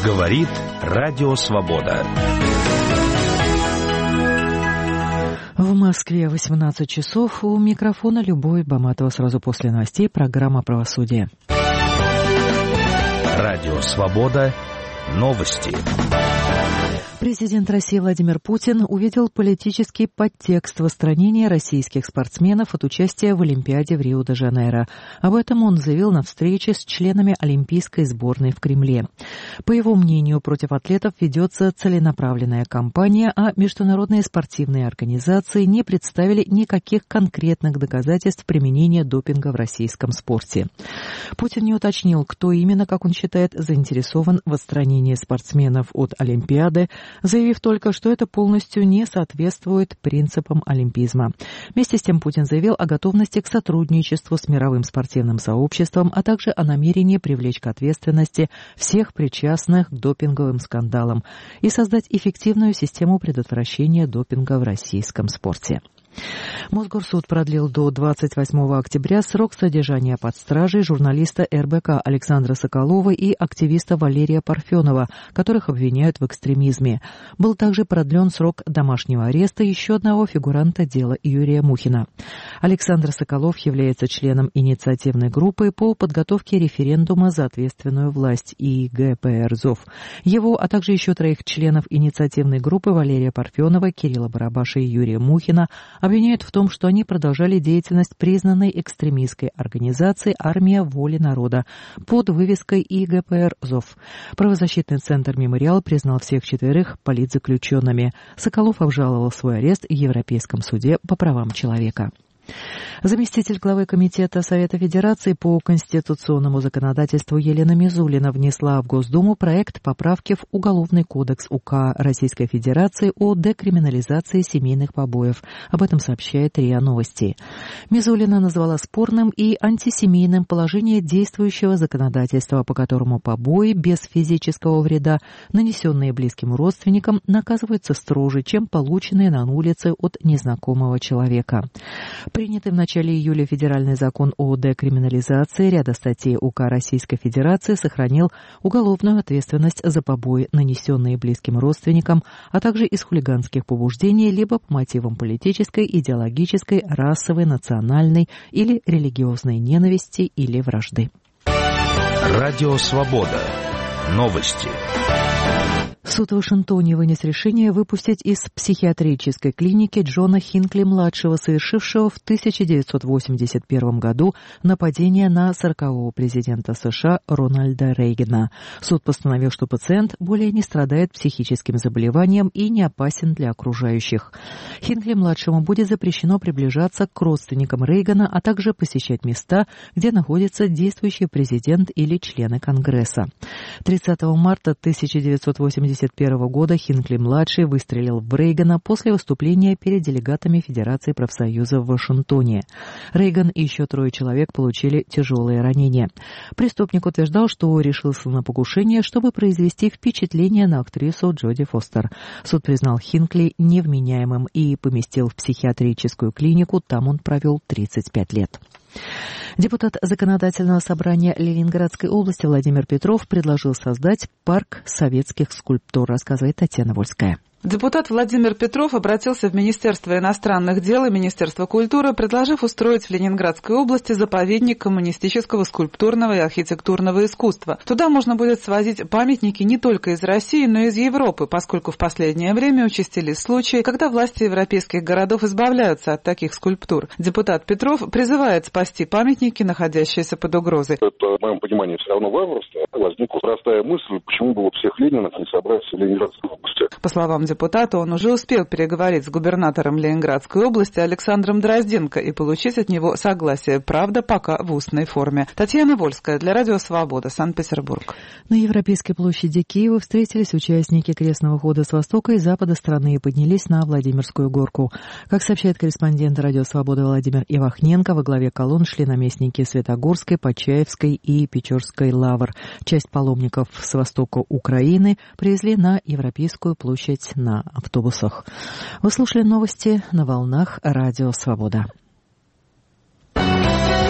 Говорит Радио Свобода. В Москве 18 часов. У микрофона Любовь Баматова. Сразу после новостей программа «Правосудие». Радио Свобода. Новости. Президент России Владимир Путин увидел политический подтекст в отстранении российских спортсменов от участия в Олимпиаде в Рио-де-Жанейро. Об этом он заявил на встрече с членами Олимпийской сборной в Кремле. По его мнению, против атлетов ведется целенаправленная кампания, а международные спортивные организации не представили никаких конкретных доказательств применения допинга в российском спорте. Путин не уточнил, кто именно, как он считает, заинтересован в отстранении спортсменов от Олимпиады, заявив только, что это полностью не соответствует принципам олимпизма. Вместе с тем Путин заявил о готовности к сотрудничеству с мировым спортивным сообществом, а также о намерении привлечь к ответственности всех причастных к допинговым скандалам и создать эффективную систему предотвращения допинга в российском спорте. Мосгорсуд продлил до 28 октября срок содержания под стражей журналиста РБК Александра Соколова и активиста Валерия Парфенова, которых обвиняют в экстремизме. Был также продлен срок домашнего ареста еще одного фигуранта дела Юрия Мухина. Александр Соколов является членом инициативной группы по подготовке референдума за ответственную власть ИГПР-ЗОВ. Его, а также еще 3 членов инициативной группы Валерия Парфенова, Кирилла Барабаша и Юрия Мухина обвиняют в том, что они продолжали деятельность признанной экстремистской организации «Армия воли народа» под вывеской ИГПР-ЗОВ. Правозащитный центр «Мемориал» признал всех 4 политзаключенными. Соколов обжаловал свой арест в Европейском суде по правам человека. Заместитель главы Комитета Совета Федерации по конституционному законодательству Елена Мизулина внесла в Госдуму проект поправки в Уголовный кодекс УК Российской Федерации о декриминализации семейных побоев. Об этом сообщает РИА Новости. Мизулина назвала спорным и антисемейным положение действующего законодательства, по которому побои без физического вреда, нанесенные близким родственникам, наказываются строже, чем полученные на улице от незнакомого человека. Принятый в начале июля федеральный закон о декриминализации ряда статей УК Российской Федерации сохранил уголовную ответственность за побои, нанесенные близким родственникам, а также из хулиганских побуждений либо по мотивам политической, идеологической, расовой, национальной или религиозной ненависти или вражды. Радио Свобода. Новости. Суд в Вашингтоне вынес решение выпустить из психиатрической клиники Джона Хинкли-младшего, совершившего в 1981 году нападение на 40-го президента США Рональда Рейгана. Суд постановил, что пациент более не страдает психическим заболеванием и не опасен для окружающих. Хинкли-младшему будет запрещено приближаться к родственникам Рейгана, а также посещать места, где находится действующий президент или члены Конгресса. 30 марта 1981 года Хинкли-младший выстрелил в Рейгана после выступления перед делегатами Федерации профсоюзов в Вашингтоне. Рейган и еще 3 человек получили тяжелые ранения. Преступник утверждал, что решился на покушение, чтобы произвести впечатление на актрису Джоди Фостер. Суд признал Хинкли невменяемым и поместил в психиатрическую клинику. Там он провел 35 лет. Депутат Законодательного собрания Ленинградской области Владимир Петров предложил создать парк советских скульптур, рассказывает Татьяна Вольская. Депутат Владимир Петров обратился в Министерство иностранных дел и Министерство культуры, предложив устроить в Ленинградской области заповедник коммунистического скульптурного и архитектурного искусства. Туда можно будет свозить памятники не только из России, но и из Европы, поскольку в последнее время участились случаи, когда власти европейских городов избавляются от таких скульптур. Депутат Петров призывает спасти памятники, находящиеся под угрозой. Это, в моем понимании, все равно варварство. Возникла простая мысль, почему бы всех Ленинов не собрать в Ленинградской области. По словам депутата, он уже успел переговорить с губернатором Ленинградской области Александром Дрозденко и получить от него согласие, правда, пока в устной форме. Татьяна Вольская для Радио Свобода, Санкт-Петербург. На Европейской площади Киева встретились участники крестного хода с востока и запада страны и поднялись на Владимирскую горку. Как сообщает корреспондент Радио Свобода Владимир Ивахненко, во главе колонн шли наместники Светогорской, Почаевской и Печорской лавр. Часть паломников с востока Украины привезли на Европейскую площадь на автобусах. Вы слушали новости на волнах Радио Свобода.